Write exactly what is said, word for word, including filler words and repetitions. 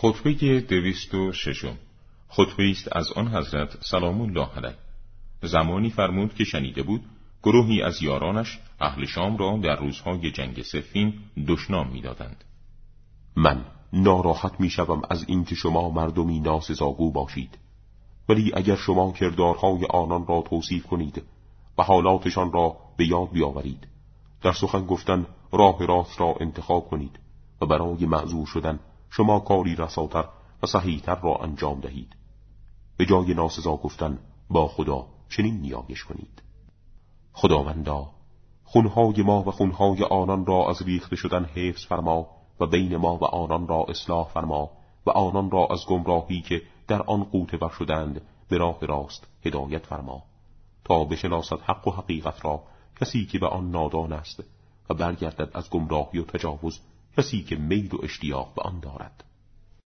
خطبه دویست و ششم. خطبه است از آن حضرت سلام الله علیه. زمانی فرمود که شنیده بود گروهی از یارانش اهل شام را در روزهای جنگ صفین دشنام می‌دادند. من ناراحت می‌شوم از اینکه شما مردمی ناسزاگو باشید، ولی اگر شما کردارهای آنان را توصیف کنید و حالاتشان را به یاد بیاورید، در سخن گفتن راه راست را انتخاب کنید و برای معذور شدن شما کاری رساتر و صحیحتر را انجام دهید. به جای ناسزا گفتن با خدا چنین نیایش کنید: خداوندا، خونهای ما و خونهای آنان را از ریخته شدن حفظ فرما و بین ما و آنان را اصلاح فرما و آنان را از گمراهی که در آن غوطه ور شدند به راه راست هدایت فرما، تا بشناسد حق و حقیقت را کسی که به آن نادان است و برگردد از گمراهی و تجاوز کسی که میل و اشتیاق به آن دارد.